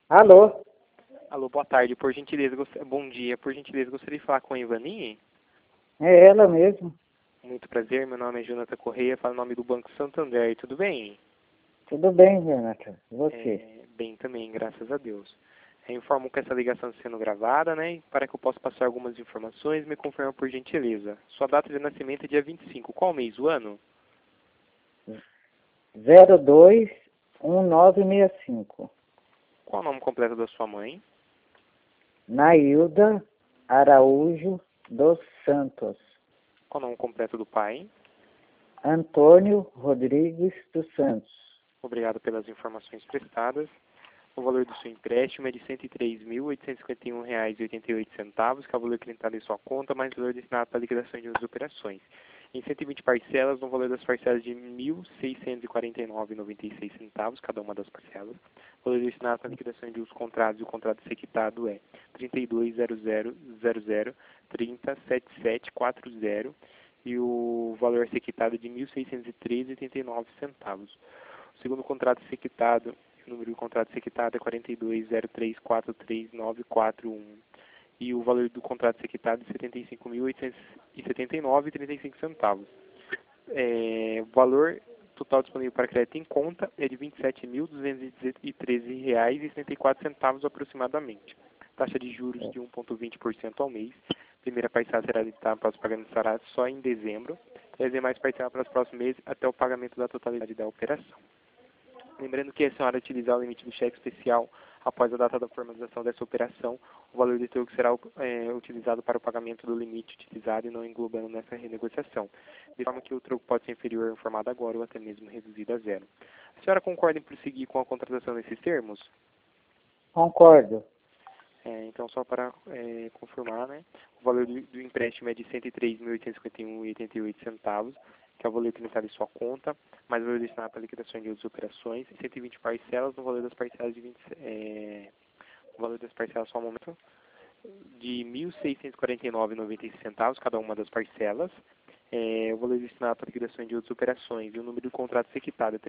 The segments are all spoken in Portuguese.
Alô? Alô, boa tarde. Por gentileza, bom dia. Por gentileza, gostaria de falar com a Ivani. É ela mesmo. Muito prazer, meu nome é Jonathan Correia, falo em nome do Banco Santander. Tudo bem? Tudo bem, Renata? E você? Bem também, graças a Deus. Informo que essa ligação está sendo gravada, né? E para que eu possa passar algumas informações, me confirma por gentileza. Sua data de nascimento é dia 25. Qual mês, o ano? 021965. Qual o nome completo da sua mãe? Nailda Araújo dos Santos. Qual o nome completo do pai? Antônio Rodrigues dos Santos. Obrigado pelas informações prestadas. O valor do seu empréstimo é de R$ 103.851,88, que é o valor acrescentado em sua conta, mais o valor destinado para a liquidação de outras operações. Em 120 parcelas, no valor das parcelas de R$ 1.649,96, cada uma das parcelas. O valor destinado para a liquidação de outros contratos, e o contrato a ser quitado é 32.000030.7740, e o valor a ser quitado é de R$ 1.613,89. O segundo contrato a ser quitado, o número do contrato a ser quitado é 42.03.43941. E o valor do contrato a ser quitado é R$ 75.879,35. O valor total disponível para crédito em conta é de R$ 27.213,74 aproximadamente. Taxa de juros de 1,20% ao mês. Primeira parcela será editada após o pagamento será só em dezembro. E as demais parcelas para os próximos meses até o pagamento da totalidade da operação. Lembrando que a senhora utilizar o limite do cheque especial após a data da formalização dessa operação, o valor do troco será utilizado para o pagamento do limite utilizado e não englobando nessa renegociação, de forma que o troco pode ser inferior ao informado agora ou até mesmo reduzido a zero. A senhora concorda em prosseguir com a contratação nesses termos? Concordo. Então, só para confirmar, né, o valor do empréstimo é de R$ 103.851,88, que é o valor acrescentado em sua conta, mais o valor destinado para liquidação de outras operações, 120 parcelas, no valor das parcelas de o valor das parcelas só ao momento de R$ 1.649,96, cada uma das parcelas. O valor destinado para liquidação de outras operações e o número do contrato a ser quitado é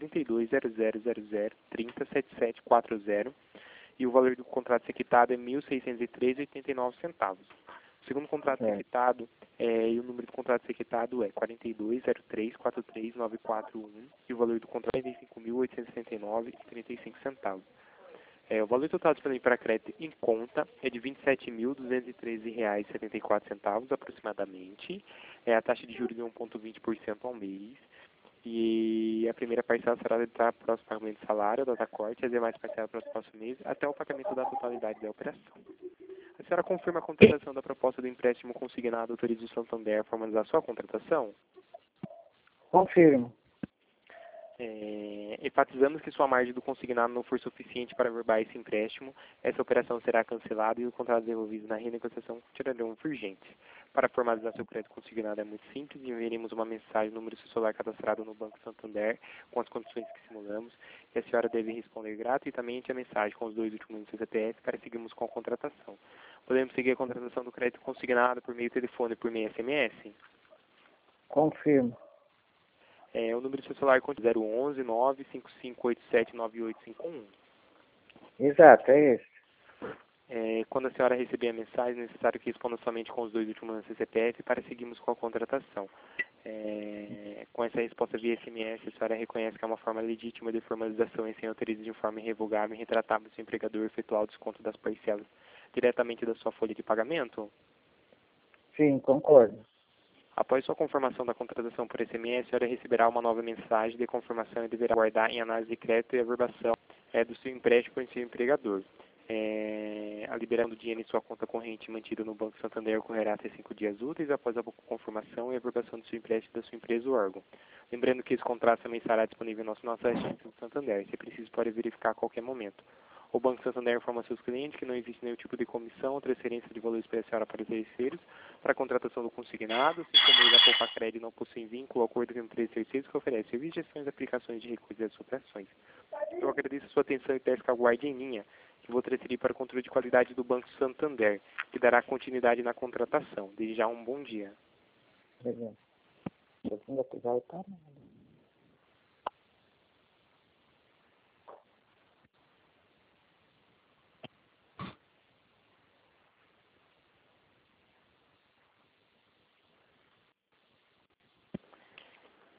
32.000030.7740, e o valor do contrato a ser quitado é R$ 1.613,89. O segundo contrato a ser quitado e o número do contrato a ser quitado é 42.03.43941, e o valor do contrato é R$ 35.869,35. O valor total disponível para crédito em conta é de R$ 27.213,74 aproximadamente. A taxa de juros de 1,20% ao mês. E a primeira parcela será para o próximo pagamento de salário, data corte, as demais parcelas para os próximos meses, até o pagamento da totalidade da operação. A senhora confirma a contratação da proposta do empréstimo consignado autoriza o Santander a formalizar sua contratação? Confirmo. Enfatizamos que sua margem do consignado não for suficiente para averbar esse empréstimo, essa operação será cancelada e o contrato devolvido na renegociação continuarão urgentes. Para formalizar seu crédito consignado é muito simples, enviaremos uma mensagem no número do seu celular cadastrado no Banco Santander com as condições que simulamos, e a senhora deve responder gratuitamente a mensagem com os dois últimos números do seu CPF para seguirmos com a contratação. Podemos seguir a contratação do crédito consignado por meio telefone e por meio SMS? Confirmo. O número do seu celular é 011 95587 9851. Exato, é esse. Quando a senhora receber a mensagem, é necessário que responda somente com os dois últimos números do CPF para seguirmos com a contratação. Com essa resposta via SMS, a senhora reconhece que é uma forma legítima de formalização e sem autorização de forma irrevogável e retratável do seu empregador efetuar o desconto das parcelas diretamente da sua folha de pagamento? Sim, concordo. Após sua confirmação da contratação por SMS, a senhora receberá uma nova mensagem de confirmação e deverá aguardar em análise de crédito e averbação do seu empréstimo por seu empregador. A liberação do dinheiro em sua conta corrente mantida no Banco Santander ocorrerá até 5 dias úteis após a confirmação e averbação do seu empréstimo da sua empresa ou órgão. Lembrando que esse contrato também estará disponível no nosso site do Santander. Se preciso, pode verificar a qualquer momento. O Banco Santander informa seus clientes que não existe nenhum tipo de comissão ou transferência de valor especial para terceiros para a contratação do consignado, assim como ele, a Poupa Crédito, não possui vínculo ou acordo com empresas terceiros que oferecem serviços de gestões e aplicações de recursos das operações. Eu agradeço a sua atenção e peço que aguarde em linha, que vou transferir para o controle de qualidade do Banco Santander, que dará continuidade na contratação. Desde já, um bom dia. Beleza. Eu ainda vai estar nada.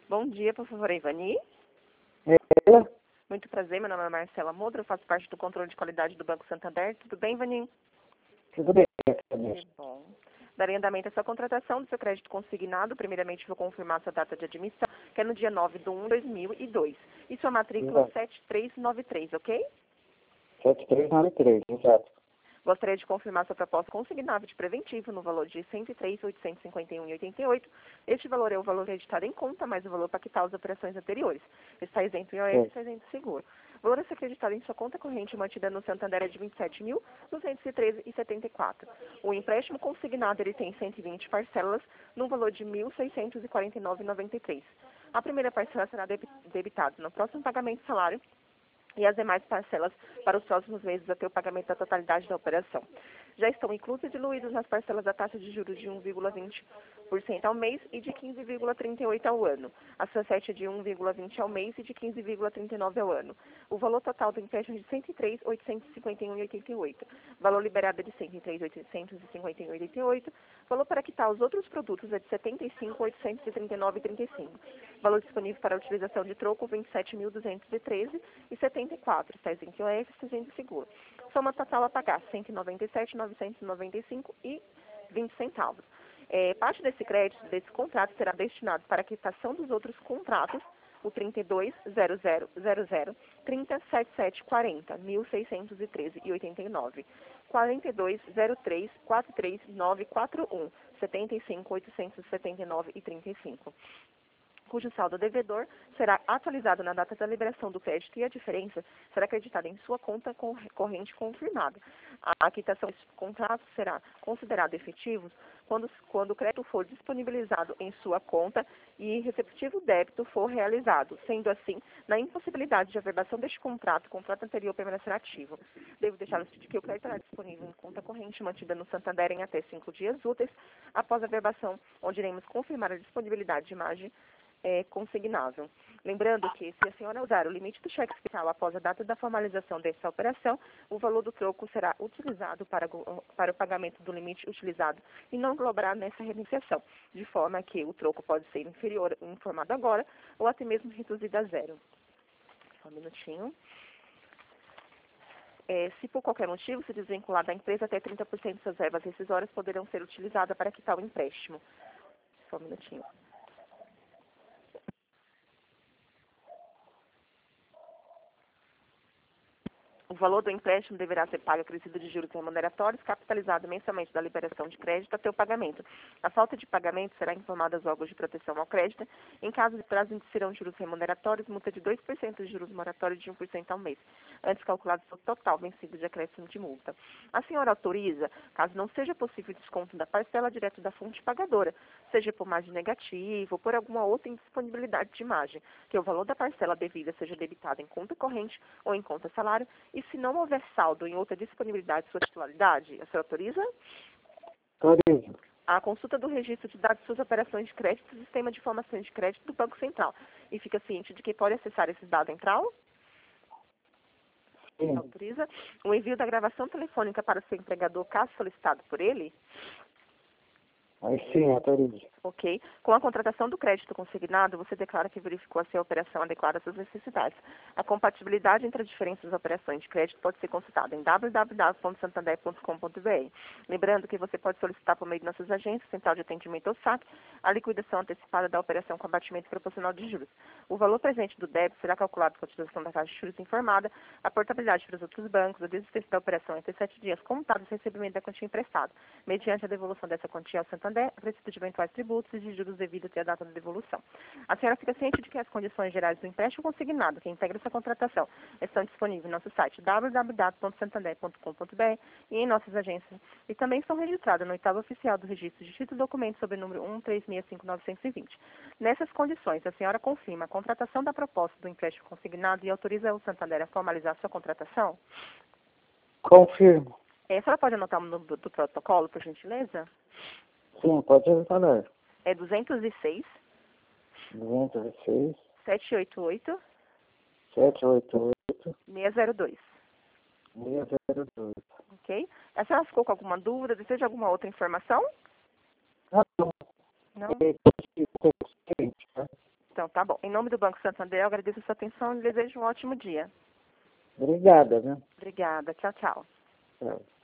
Bom dia, por favor, Ivani. Ela? Muito prazer, meu nome é Marcela Modra, eu faço parte do controle de qualidade do Banco Santander. Tudo bem, Ivani? Tudo bem. Que bom. Darei andamento à sua contratação do seu crédito consignado. Primeiramente, vou confirmar sua data de admissão, que é no dia 9/1/2002. E sua matrícula Exato. 7393, ok? 7393, exato. Gostaria de confirmar sua proposta consignada de preventivo no valor de R$ 103.851,88. Este valor é o valor acreditado em conta, mais o valor para quitar as operações anteriores. Está isento em IOF, está isento em seguro. O valor a ser acreditado em sua conta corrente mantida no Santander é de R$ 27.213,74. O empréstimo consignado ele tem 120 parcelas, no valor de R$ 1.649,93. A primeira parcela será debitada no próximo pagamento de salário e as demais parcelas para os próximos meses até o pagamento da totalidade da operação. Já estão inclusas e diluídas nas parcelas da taxa de juros de 1,20% ao mês e de 15,38% ao ano. A Sunset é de 1,20% ao mês e de 15,39% ao ano. O valor total do empréstimo é de R$ 103.851,88. Valor liberado é de R$ 103.851,88. Valor para quitar os outros produtos é de R$ 75.839,35. Valor disponível para utilização de troco, R$ 27.213,74. Está isento em IOF, está isento em seguro. Soma total a pagar, R$ 197.995,20. Parte desse crédito, desse contrato, será destinado para a quitação dos outros contratos, o 32.0000, 30.7740, R$ 1.613,89. 42.03, 43941, R$ 75.879,35. Cujo saldo devedor será atualizado na data da liberação do crédito e a diferença será acreditada em sua conta corrente confirmada. A quitação desse contrato será considerada efetivos quando o crédito for disponibilizado em sua conta e receptivo débito for realizado. Sendo assim, na impossibilidade de averbação deste contrato, o contrato anterior permanecerá ativo. Devo deixá-lo de que o crédito será disponível em conta corrente mantida no Santander em até 5 dias úteis após a averbação, onde iremos confirmar a disponibilidade de imagem consignável. Lembrando que, se a senhora usar o limite do cheque especial após a data da formalização dessa operação, o valor do troco será utilizado para o pagamento do limite utilizado e não englobará nessa renegociação, de forma que o troco pode ser inferior, informado agora, ou até mesmo reduzido a zero. Só um minutinho. Se por qualquer motivo se desvincular da empresa, até 30% de suas verbas rescisórias poderão ser utilizadas para quitar o empréstimo. Só um minutinho. O valor do empréstimo deverá ser pago acrescido de juros remuneratórios, capitalizado mensalmente da liberação de crédito até o pagamento. A falta de pagamento será informada aos órgãos de proteção ao crédito. Em caso de prazo, incidirão juros remuneratórios, multa de 2% de juros moratórios de 1% ao mês, antes calculado o total vencido de acréscimo de multa. A senhora autoriza, caso não seja possível o desconto da parcela direto da fonte pagadora, seja por margem negativa ou por alguma outra indisponibilidade de margem, que o valor da parcela devida seja debitado em conta corrente ou em conta salário, e se não houver saldo em outra disponibilidade de sua titularidade, a senhora autoriza? Autorizo. A consulta do registro de dados de suas operações de crédito do Sistema de Informações de Crédito do Banco Central. E fica ciente de que pode acessar esses dados central? Sim. Autoriza. O envio da gravação telefônica para o seu empregador, caso solicitado por ele? Aí sim, autorizo. Ok. Com a contratação do crédito consignado, você declara que verificou se a operação adequada às suas necessidades. A compatibilidade entre as diferentes operações de crédito pode ser consultada em www.santander.com.br. Lembrando que você pode solicitar por meio de nossas agências, Central de Atendimento ou SAC, a liquidação antecipada da operação com abatimento proporcional de juros. O valor presente do débito será calculado com a utilização da taxa de juros informada, a portabilidade para os outros bancos, a desistência da operação entre 7 dias contados e recebimento da quantia emprestada, mediante a devolução dessa quantia ao Santander, acrescido de eventuais tributos e de juros devidos até a data da devolução. A senhora fica ciente de que as condições gerais do empréstimo consignado que integra essa contratação estão disponíveis no nosso site www.santander.com.br e em nossas agências, e também estão registradas no oitavo oficial do registro de título e documento sobre o número 1365920. Nessas condições, a senhora confirma a contratação da proposta do empréstimo consignado e autoriza o Santander a formalizar sua contratação? Confirmo. A senhora pode anotar o número do protocolo, por gentileza? Sim, pode falar. É 206 206 788 788 602. 602. Ok? A senhora ficou com alguma dúvida? Deseja alguma outra informação? Ah, não. Não? É, tá? Então, tá. Tá bom. Em nome do Banco Santander, eu agradeço a sua atenção e desejo um ótimo dia. Obrigada, né? Obrigada. Tchau, tchau. Tchau.